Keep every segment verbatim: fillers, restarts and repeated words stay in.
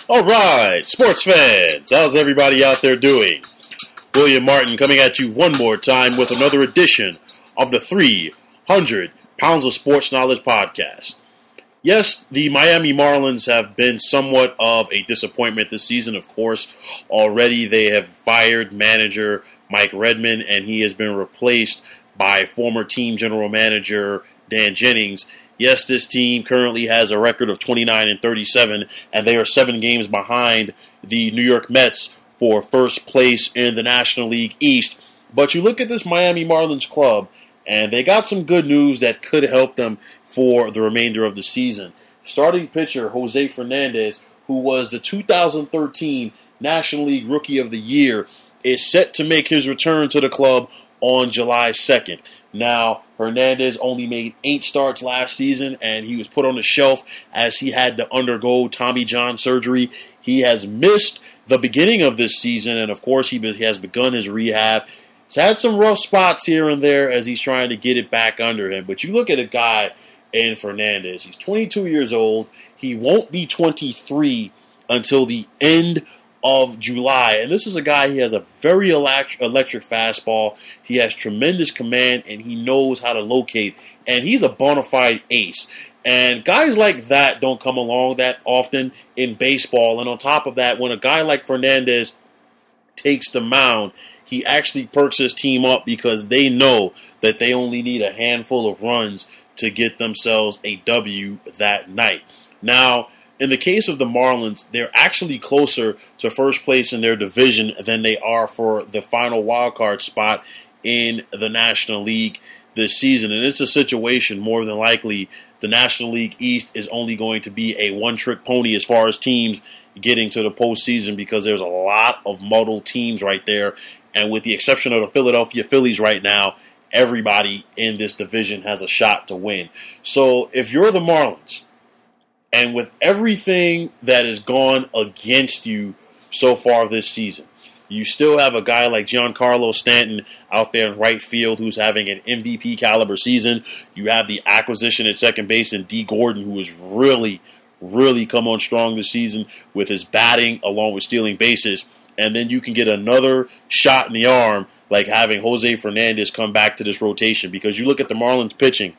All right, sports fans, how's everybody out there doing? William Martin coming at you one more time with another edition of the three hundred Pounds of Sports Knowledge podcast. Yes, the Miami Marlins have been somewhat of a disappointment this season, of course. Already they have fired manager Mike Redmond, and he has been replaced by former team general manager Dan Jennings. Yes, this team currently has a record of twenty-nine and thirty-seven, and they are seven games behind the New York Mets for first place in the National League East. But you look at this Miami Marlins club, and they got some good news that could help them for the remainder of the season. Starting pitcher Jose Fernandez, who was the two thousand thirteen National League Rookie of the Year, is set to make his return to the club on July second. Now, Hernandez only made eight starts last season, and he was put on the shelf as he had to undergo Tommy John surgery. He has missed the beginning of this season, and of course he has begun his rehab. He's had some rough spots here and there as he's trying to get it back under him. But you look at a guy in Fernandez. He's twenty-two years old. He won't be twenty-three until the end of July. And this is a guy, he has a very elect- electric fastball. He has tremendous command, and he knows how to locate. And he's a bona fide ace. And guys like that don't come along that often in baseball. And on top of that, when a guy like Fernandez takes the mound, he actually perks his team up because they know that they only need a handful of runs to get themselves a W that night. Now, in the case of the Marlins, they're actually closer to first place in their division than they are for the final wild card spot in the National League this season. And it's a situation, more than likely, the National League East is only going to be a one-trick pony as far as teams getting to the postseason because there's a lot of muddled teams right there. And with the exception of the Philadelphia Phillies right now, everybody in this division has a shot to win. So if you're the Marlins, and with everything that has gone against you so far this season, you still have a guy like Giancarlo Stanton out there in right field who's having an M V P caliber season. You have the acquisition at second base in D. Gordon, who has really, really come on strong this season with his batting along with stealing bases. And then you can get another shot in the arm like having Jose Fernandez come back to this rotation, because you look at the Marlins pitching,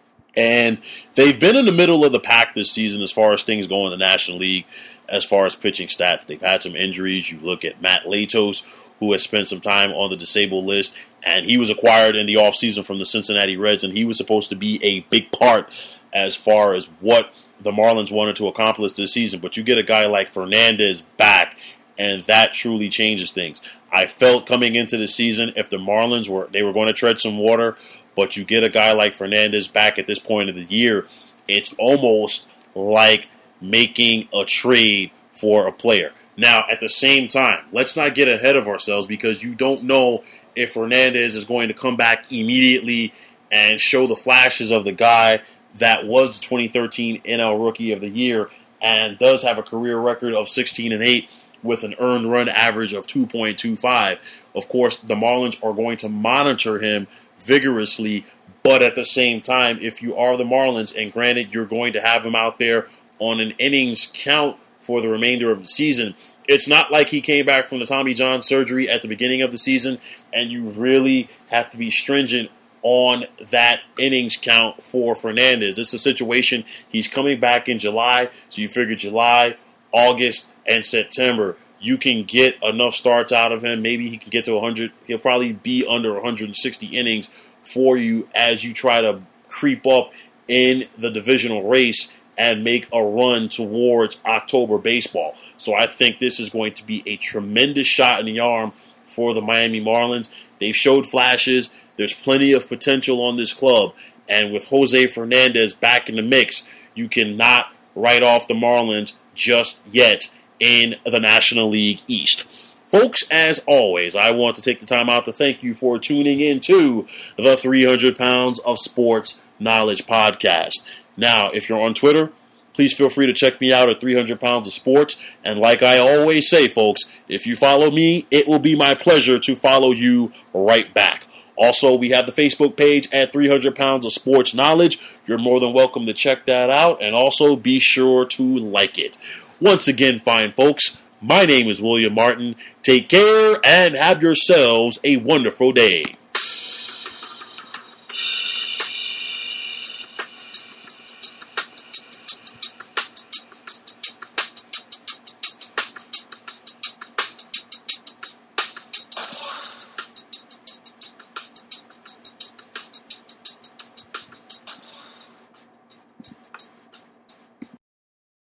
and they've been in the middle of the pack this season as far as things go in the National League, as far as pitching stats. They've had some injuries. You look at Matt Latos, who has spent some time on the disabled list, and he was acquired in the offseason from the Cincinnati Reds, and he was supposed to be a big part as far as what the Marlins wanted to accomplish this season. But you get a guy like Fernandez back, and that truly changes things. I felt coming into the season, if the Marlins were they were going to tread some water, but you get a guy like Fernandez back at this point of the year, it's almost like making a trade for a player. Now, at the same time, let's not get ahead of ourselves, because you don't know if Fernandez is going to come back immediately and show the flashes of the guy that was the twenty thirteen N L Rookie of the Year and does have a career record of sixteen and eight with an earned run average of two point two five. Of course, the Marlins are going to monitor him vigorously, but at the same time, if you are the Marlins, and granted you're going to have him out there on an innings count for the remainder of the season, it's not like he came back from the Tommy John surgery at the beginning of the season, and you really have to be stringent on that innings count for Fernandez. It's a situation, he's coming back in July, so you figure July, August, and September, you can get enough starts out of him. Maybe he can get to one hundred. He'll probably be under one hundred sixty innings for you as you try to creep up in the divisional race and make a run towards October baseball. So I think this is going to be a tremendous shot in the arm for the Miami Marlins. They've showed flashes. There's plenty of potential on this club. And with Jose Fernandez back in the mix, you cannot write off the Marlins just yet in the National League East. Folks, as always, I want to take the time out to thank you for tuning in to the three hundred Pounds of Sports Knowledge podcast. Now, if you're on Twitter, please feel free to check me out at three hundred Pounds of Sports. And like I always say, folks, if you follow me, it will be my pleasure to follow you right back. Also, we have the Facebook page at three hundred Pounds of Sports Knowledge. You're more than welcome to check that out. And also, be sure to like it. Once again, fine folks, my name is William Martin. Take care and have yourselves a wonderful day.